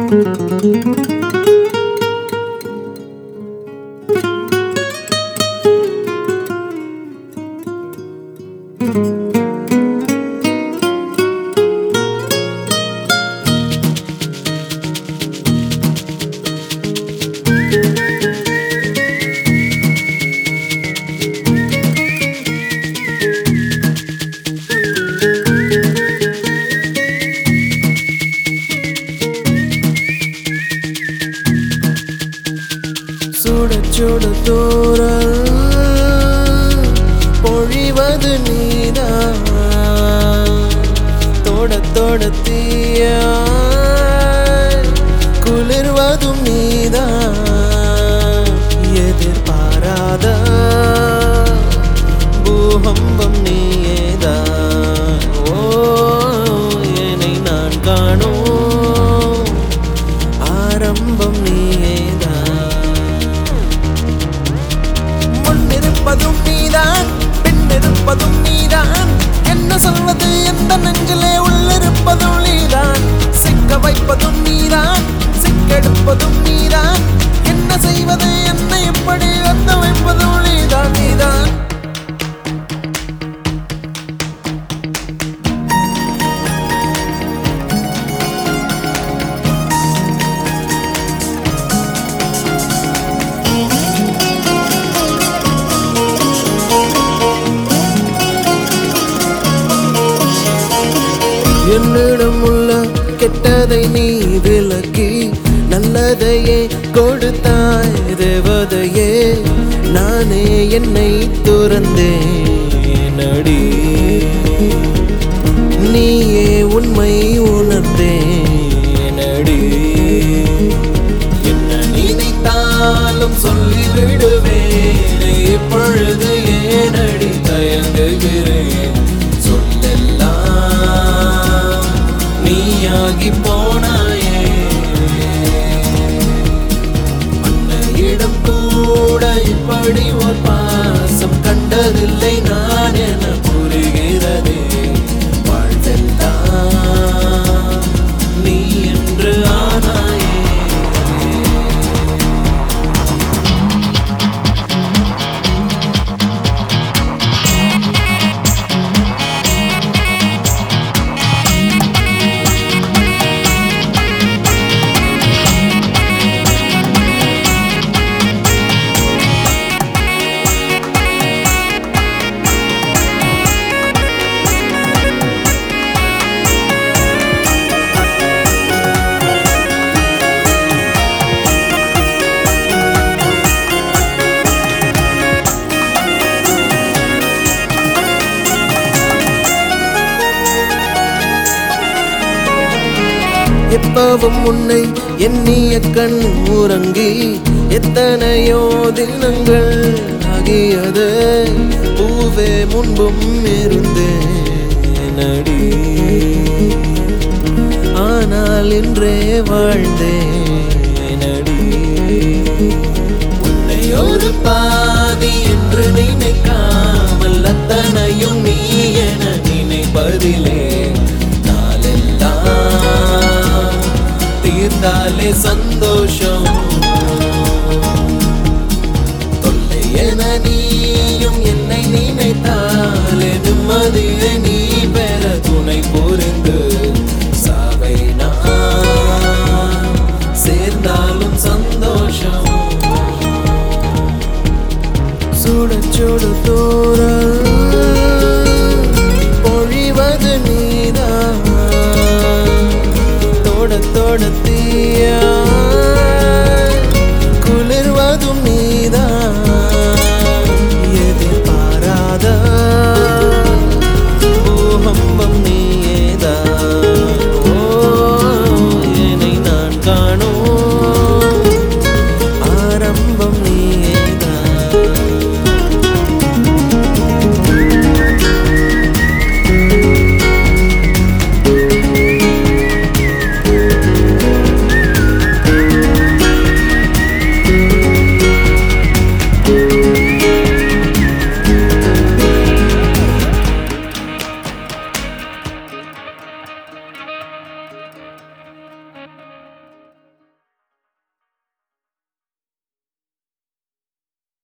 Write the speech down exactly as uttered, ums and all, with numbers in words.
சுட தூரல் பொழிவது நீதான், தொட தொட தீயா குளிர்வதும் நீதான். எதிர்பாராத பூகம்பம் நீயேதான். ஓ என்னை நான் காணும் ஆரம்பம் நீயேதான். முன்னிருப்பதும் நீதான், பின்னிருப்பதும் நீதான். என்ன சொல்வது எந்த நெஞ்சிலே உள்ளிருப்பதும் நீதான். சிக்க வைப்பதும் நீதான், சிக்கெடுப்பதும் நீதான். என்ன செய்வது என்னை எப்படி வந்த வைப்பதும் நீதான் நீதான். என்னிடம் உள்ள கெட்டதை நீ விலக்கி நல்லதையே கொடுத்தாய் தேவதையே. நானே என்னை துறந்தேன் அடி, நீயே உண்மை உணர்ந்தேன் அடி. என்ன நினைத்தாலும் சொல்லிவிடுவேன், இப்பொழுது ஏனடி தயங்குகிறேன். நீயாகி போனாயே அன்னையிடம் கூட இப்படி ஒரு பாசம் கண்டதில்லை நான் என புரிகிறதே. வாழ்வெல்லாம் நீ என்று ஆனாயே. எப்பவும் உன்னை எண்ணிய கண் உறங்கி எத்தனையோ தினங்கள் ஆகியது. பூவே முன்பும் இருந்தேன் அடி, ஆனால் இன்றே வாழ்ந்தேன் அடி. உன்னை ஒரு பாதி என்று நினைக்காமல் அத்தனையும் நீ என நினைப்பதிலே தீர்ந்தாலே சந்தோஷம். தொல்லை என நீயும் என்னை நினைத்தாலே நிம்மதியை நீ பெற துணை புரிந்து சாவை நான் சேர்ந்தாலும் சந்தோஷம். சுட சுட தூரல் பொழிவது நீதான், தொட தொட தீயா